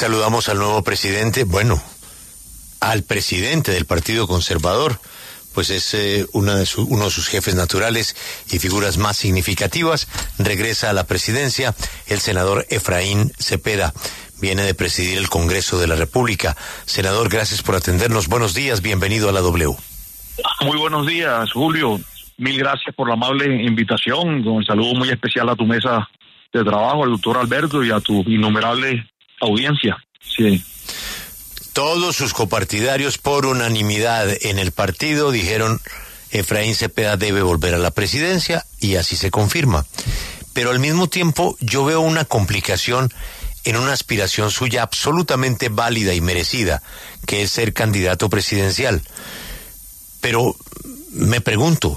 saludamos al nuevo presidente, al presidente del Partido Conservador, pues es uno de sus jefes naturales y figuras más significativas. Regresa a la presidencia el senador Efraín Cepeda. Viene de presidir el Congreso de la República. Senador, gracias por atendernos. Buenos días, bienvenido a la W. Muy buenos días, Julio. Mil gracias por la amable invitación. Con el saludo muy especial a tu mesa de trabajo, al doctor Alberto, y a tu innumerable audiencia. Sí. Todos sus copartidarios, por unanimidad en el partido, dijeron Efraín Cepeda debe volver a la presidencia, y así se confirma. Pero al mismo tiempo yo veo una complicación en una aspiración suya absolutamente válida y merecida, que es ser candidato presidencial. Pero me pregunto,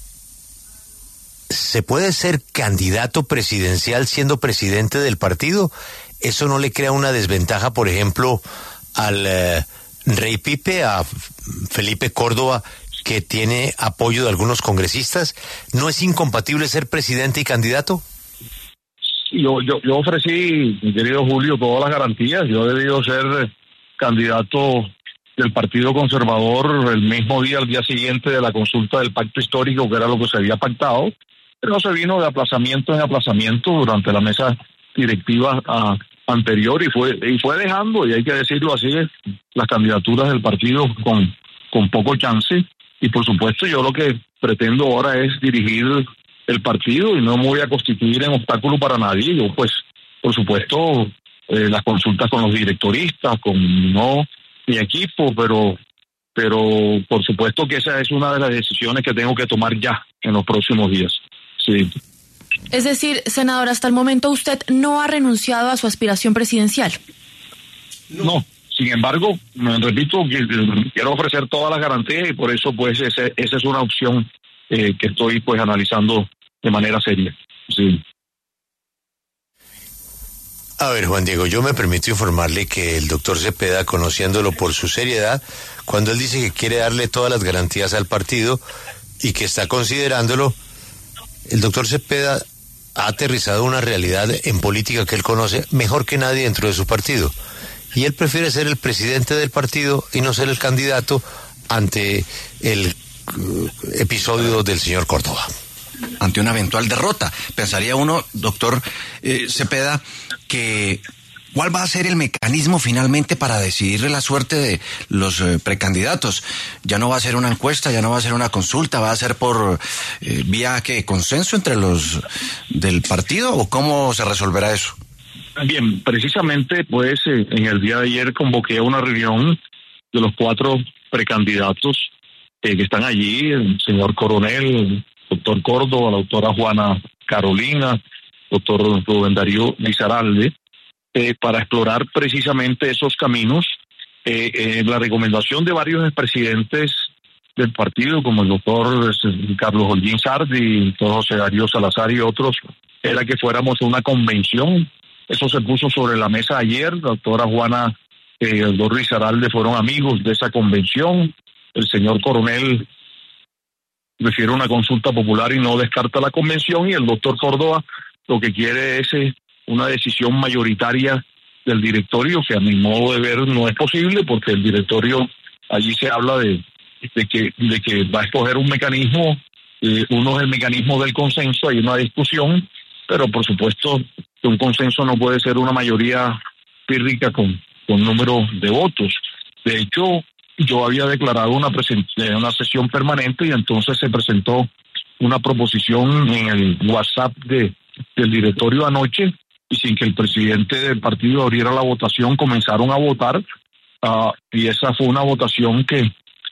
¿se puede ser candidato presidencial siendo presidente del partido? ¿Eso no le crea una desventaja, por ejemplo, al Rey Pipe, a Felipe Córdoba, que tiene apoyo de algunos congresistas? ¿No es incompatible ser presidente y candidato? Yo ofrecí, mi querido Julio, todas las garantías. Yo he debido ser candidato del Partido Conservador el mismo día, al día siguiente de la consulta del pacto histórico, que era lo que se había pactado, pero se vino de aplazamiento en aplazamiento durante la mesa directiva anterior, y fue dejando, y hay que decirlo así, las candidaturas del partido con poco chance. Y por supuesto yo lo que pretendo ahora es dirigir el partido, y no me voy a constituir en obstáculo para nadie. Yo, pues, por supuesto, las consultas con los directoristas, con mi equipo, pero por supuesto que esa es una de las decisiones que tengo que tomar ya en los próximos días. Sí. Es decir, senador, hasta el momento usted no ha renunciado a su aspiración presidencial. No, sin embargo, repito, quiero ofrecer todas las garantías, y por eso pues esa es una opción que estoy pues analizando de manera seria. Sí. A ver, Juan Diego, yo me permito informarle que el doctor Cepeda, conociéndolo por su seriedad, cuando él dice que quiere darle todas las garantías al partido y que está considerándolo, el doctor Cepeda ha aterrizado una realidad en política que él conoce mejor que nadie dentro de su partido. Y él prefiere ser el presidente del partido y no ser el candidato ante el episodio del señor Córdoba. Ante una eventual derrota. Pensaría uno, doctor Cepeda, que ¿cuál va a ser el mecanismo finalmente para decidir la suerte de los precandidatos? Ya no va a ser una encuesta, ya no va a ser una consulta, va a ser por vía consenso entre los del partido, ¿o cómo se resolverá eso? Bien, precisamente pues en el día de ayer convoqué a una reunión de los 4 precandidatos que están allí: el señor Coronel, el doctor Córdoba, la doctora Juana Carolina, doctor Rubén Darío Lizaralde, para explorar precisamente esos caminos. La recomendación de varios expresidentes del partido, como el doctor Carlos Holguín Sardi, el doctor José Darío Salazar y otros, era que fuéramos a una convención. Eso se puso sobre la mesa ayer. La doctora Juana y el doctor Lizaralde fueron amigos de esa convención. El señor Coronel prefiere una consulta popular y no descarta la convención, y el doctor Córdoba lo que quiere es una decisión mayoritaria del directorio, que a mi modo de ver no es posible, porque el directorio, allí se habla de que va a escoger un mecanismo. Uno es el mecanismo del consenso, hay una discusión, pero por supuesto que un consenso no puede ser una mayoría pírrica con número de votos. De hecho, yo había declarado una sesión permanente, y entonces se presentó una proposición en el WhatsApp del directorio anoche, y sin que el presidente del partido abriera la votación, comenzaron a votar, y esa fue una votación que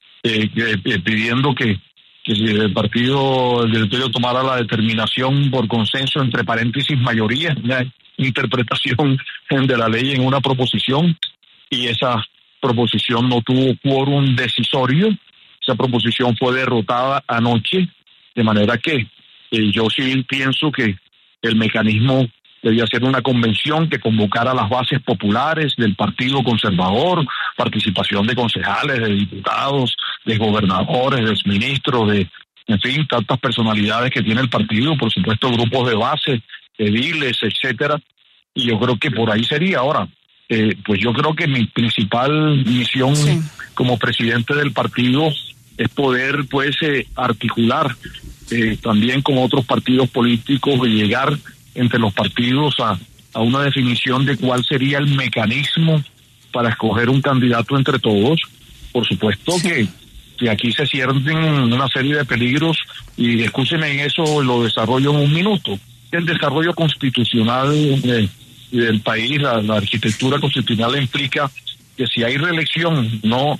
pidiendo que si el directorio tomara la determinación por consenso, entre paréntesis mayoría, una interpretación de la ley en una proposición, y esa proposición no tuvo quórum decisorio. Esa proposición fue derrotada anoche, de manera que yo sí pienso que el mecanismo debía ser una convención que convocara a las bases populares del Partido Conservador, participación de concejales, de diputados, de gobernadores, de ministros, en fin, tantas personalidades que tiene el partido, por supuesto grupos de base, ediles, etcétera, y yo creo que por ahí sería. Ahora, pues yo creo que mi principal misión como presidente del partido es poder pues articular también con otros partidos políticos y llegar entre los partidos a una definición de cuál sería el mecanismo para escoger un candidato entre todos. Por supuesto que aquí se ciernen una serie de peligros y escúcheme en eso, lo desarrollo en un minuto. El desarrollo constitucional del país, la arquitectura constitucional implica que si hay reelección, no,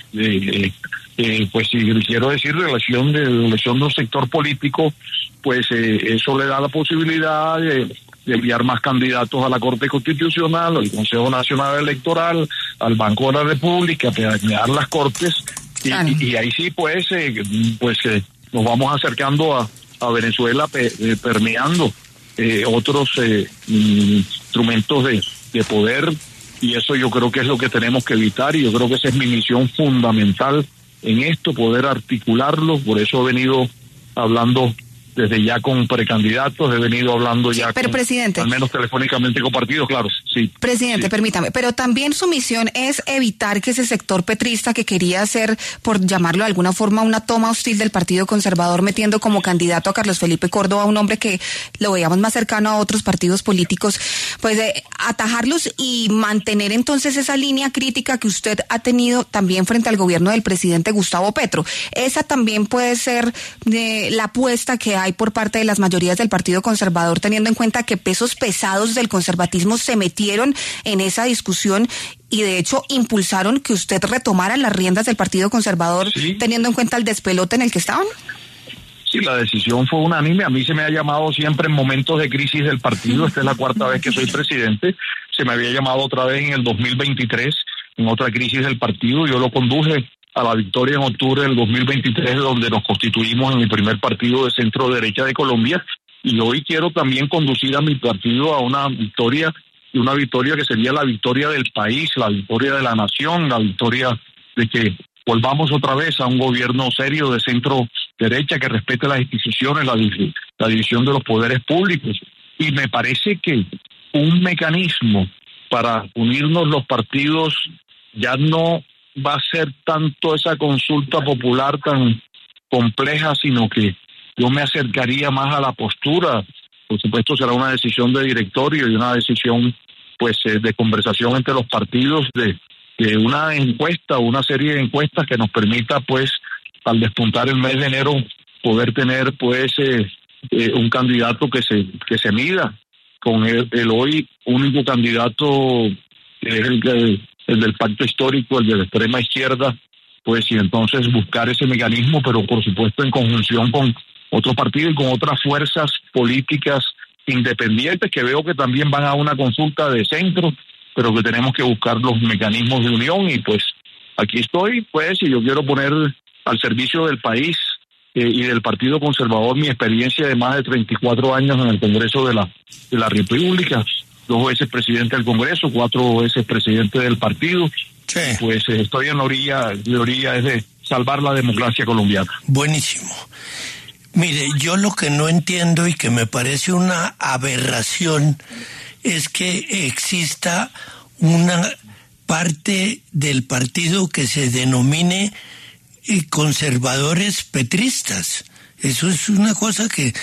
pues si quiero decir elección de un sector político, pues eso le da la posibilidad de enviar más candidatos a la Corte Constitucional, al Consejo Nacional Electoral, al Banco de la República, a permear las Cortes, y ahí sí pues nos vamos acercando a Venezuela permeando otros instrumentos de poder, y eso yo creo que es lo que tenemos que evitar, y yo creo que esa es mi misión fundamental en esto, poder articularlo. Por eso he venido hablando desde ya con precandidatos, he venido hablando ya pero, presidente, al menos telefónicamente con partidos, claro, sí. Presidente, permítame, pero también su misión es evitar que ese sector petrista que quería hacer, por llamarlo de alguna forma, una toma hostil del Partido Conservador, metiendo como candidato a Carlos Felipe Córdoba, un hombre que lo veíamos más cercano a otros partidos políticos, pues atajarlos y mantener entonces esa línea crítica que usted ha tenido también frente al gobierno del presidente Gustavo Petro. Esa también puede ser la apuesta que hay por parte de las mayorías del Partido Conservador, teniendo en cuenta que pesos pesados del conservatismo se metieron en esa discusión y de hecho impulsaron que usted retomara las riendas del Partido Conservador, teniendo en cuenta el despelote en el que estaban. Sí, la decisión fue unánime. A mí se me ha llamado siempre en momentos de crisis del partido. Esta es la cuarta vez que soy presidente. Se me había llamado otra vez en el 2023, en otra crisis del partido. Yo lo conduje a la victoria en octubre del 2023, donde nos constituimos en el primer partido de centro derecha de Colombia, y hoy quiero también conducir a mi partido a una victoria que sería la victoria del país, la victoria de la nación, la victoria de que volvamos otra vez a un gobierno serio de centro derecha que respete las instituciones, la división de los poderes públicos. Y me parece que un mecanismo para unirnos los partidos ya no va a ser tanto esa consulta popular tan compleja, sino que yo me acercaría más a la postura. Por supuesto será una decisión de directorio y una decisión pues de conversación entre los partidos, de una encuesta, una serie de encuestas que nos permita pues al despuntar el mes de enero poder tener pues un candidato que se mida con el hoy único candidato, que es el del pacto histórico, el de la extrema izquierda, pues y entonces buscar ese mecanismo, pero por supuesto en conjunción con otros partidos y con otras fuerzas políticas independientes que veo que también van a una consulta de centro, pero que tenemos que buscar los mecanismos de unión. Y pues aquí estoy, pues, y yo quiero poner al servicio del país y del Partido Conservador mi experiencia de más de 34 años en el Congreso de la República, 2 veces presidente del Congreso, 4 veces presidente del partido. Sí. Pues estoy en la orilla es de salvar la democracia colombiana. Buenísimo. Mire, yo lo que no entiendo y que me parece una aberración es que exista una parte del partido que se denomine conservadores petristas. Eso es una cosa que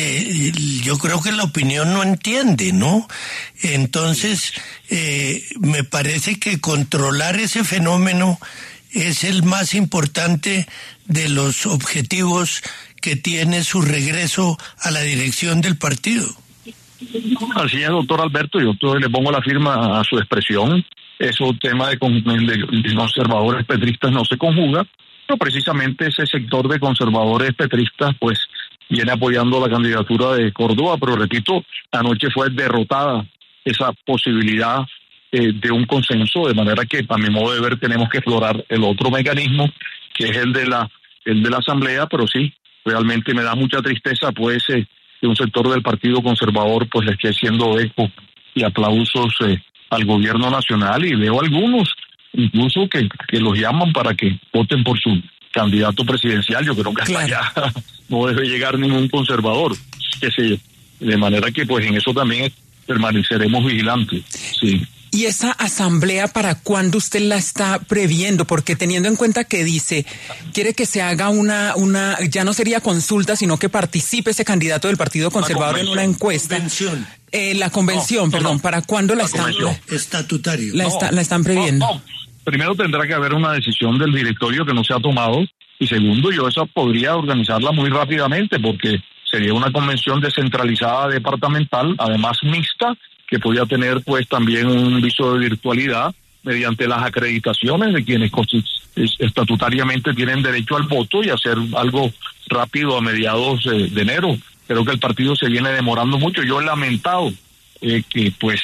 yo creo que la opinión no entiende, ¿no? Entonces, me parece que controlar ese fenómeno es el más importante de los objetivos que tiene su regreso a la dirección del partido. Así es, doctor Alberto, yo le pongo la firma a su expresión. Eso tema de conservadores petristas no se conjuga, pero precisamente ese sector de conservadores petristas pues viene apoyando la candidatura de Córdoba, pero repito, anoche fue derrotada esa posibilidad de un consenso, de manera que a mi modo de ver tenemos que explorar el otro mecanismo, que es el de la asamblea, pero sí, realmente me da mucha tristeza pues que un sector del Partido Conservador pues le esté haciendo eco y aplausos al gobierno nacional, y veo algunos incluso que los llaman para que voten por su candidato presidencial. Yo creo que hasta allá no debe llegar ningún conservador, de manera que pues en eso también permaneceremos vigilantes. Sí. ¿Y esa asamblea para cuándo usted la está previendo? Porque teniendo en cuenta que dice, quiere que se haga una ya no sería consulta, sino que participe ese candidato del Partido Conservador en una encuesta. La convención, perdón, ¿para cuándo la están? Estatutario. La están previendo. No. Primero tendrá que haber una decisión del directorio que no se ha tomado, y segundo, yo esa podría organizarla muy rápidamente, porque sería una convención descentralizada departamental, además mixta, que podía tener pues también un viso de virtualidad mediante las acreditaciones de quienes estatutariamente tienen derecho al voto, y hacer algo rápido a mediados de enero. Creo que el partido se viene demorando mucho. Yo he lamentado que pues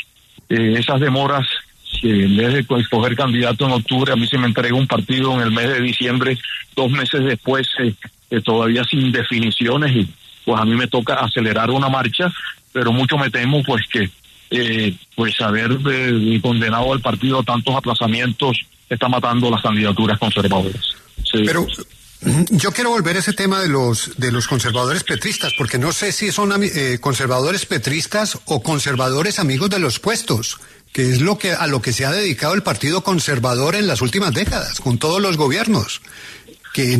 esas demoras, que en vez de escoger candidato en octubre, a mí se me entrega un partido en el mes de diciembre, 2 meses después, todavía sin definiciones, y pues a mí me toca acelerar una marcha, pero mucho me temo pues que pues haber condenado al partido a tantos aplazamientos está matando las candidaturas conservadoras. Sí. Pero yo quiero volver a ese tema de los conservadores petristas, porque no sé si son conservadores petristas o conservadores amigos de los puestos, que es a lo que se ha dedicado el Partido Conservador en las últimas décadas, con todos los gobiernos, que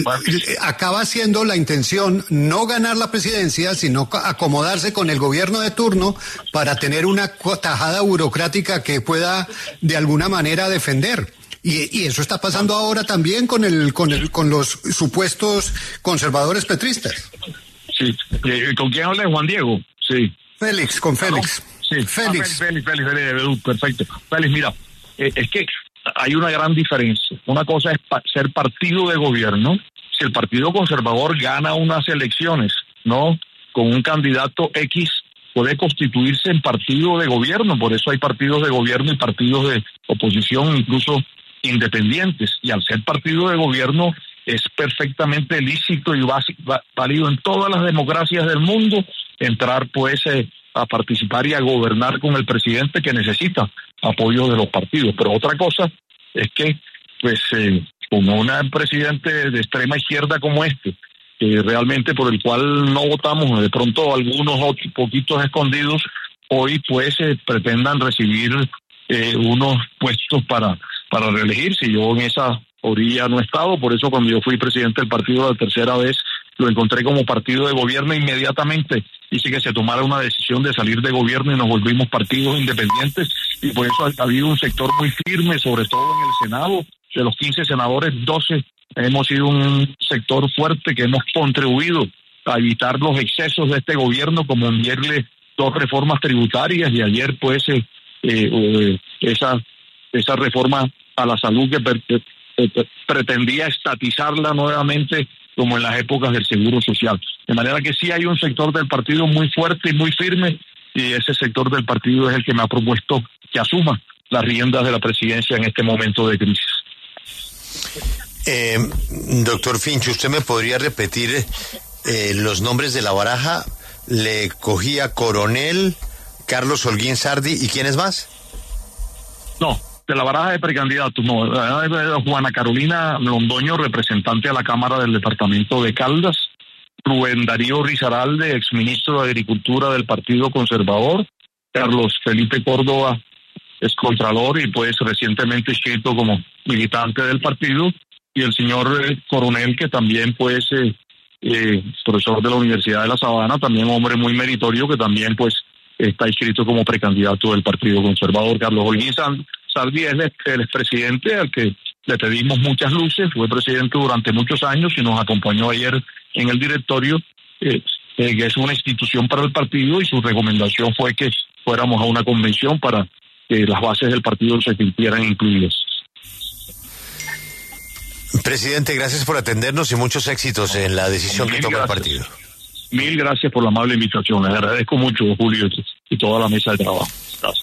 acaba siendo la intención no ganar la presidencia, sino acomodarse con el gobierno de turno para tener una tajada burocrática que pueda de alguna manera defender. Y eso está pasando ahora también con los supuestos conservadores petristas. Sí. ¿Con quién habla? Juan Diego. Sí. Félix, con Félix. Sí. Félix. Félix, perfecto. Félix, mira, es que hay una gran diferencia. Una cosa es ser partido de gobierno. Si el Partido Conservador gana unas elecciones, ¿no?, con un candidato X, puede constituirse en partido de gobierno. Por eso hay partidos de gobierno y partidos de oposición, incluso independientes. Y al ser partido de gobierno es perfectamente lícito y válido en todas las democracias del mundo entrar pues a participar y a gobernar con el presidente, que necesita apoyo de los partidos. Pero otra cosa es que pues con un presidente de extrema izquierda como realmente por el cual no votamos, de pronto algunos otros poquitos escondidos hoy pues pretendan recibir unos puestos para reelegirse. Yo en esa orilla no he estado, por eso cuando yo fui presidente del partido la tercera vez lo encontré como partido de gobierno. Inmediatamente hice que se tomara una decisión de salir de gobierno y nos volvimos partidos independientes, y por eso ha habido un sector muy firme, sobre todo en el Senado. De los 15 senadores, 12 hemos sido un sector fuerte que hemos contribuido a evitar los excesos de este gobierno, como enviarle 2 reformas tributarias, y ayer pues esa reforma a la salud que pretendía estatizarla nuevamente como en las épocas del Seguro Social. De manera que sí hay un sector del partido muy fuerte y muy firme, y ese sector del partido es el que me ha propuesto que asuma las riendas de la presidencia en este momento de crisis. Doctor Finch, ¿usted me podría repetir los nombres de la baraja? Le cogía Coronel, Carlos Holguín Sardi, ¿y quiénes más? No, de la baraja de precandidatos, no. Juana Carolina Londoño, representante a la Cámara del Departamento de Caldas. Rubén Darío Risaralde, exministro de Agricultura del Partido Conservador. Carlos Felipe Córdoba, excontralor y pues recientemente inscrito como militante del partido. Y el señor Coronel, que también pues profesor de la Universidad de La Sabana, también hombre muy meritorio, que también pues está inscrito como precandidato del Partido Conservador. Carlos Holguín Sardi es el expresidente al que le pedimos muchas luces, fue presidente durante muchos años y nos acompañó ayer en el directorio, que es una institución para el partido, y su recomendación fue que fuéramos a una convención para que las bases del partido se sintieran incluidas. Presidente, gracias por atendernos y muchos éxitos en la decisión que toma el partido. Mil gracias por la amable invitación. Les agradezco mucho, Julio, y toda la mesa de trabajo.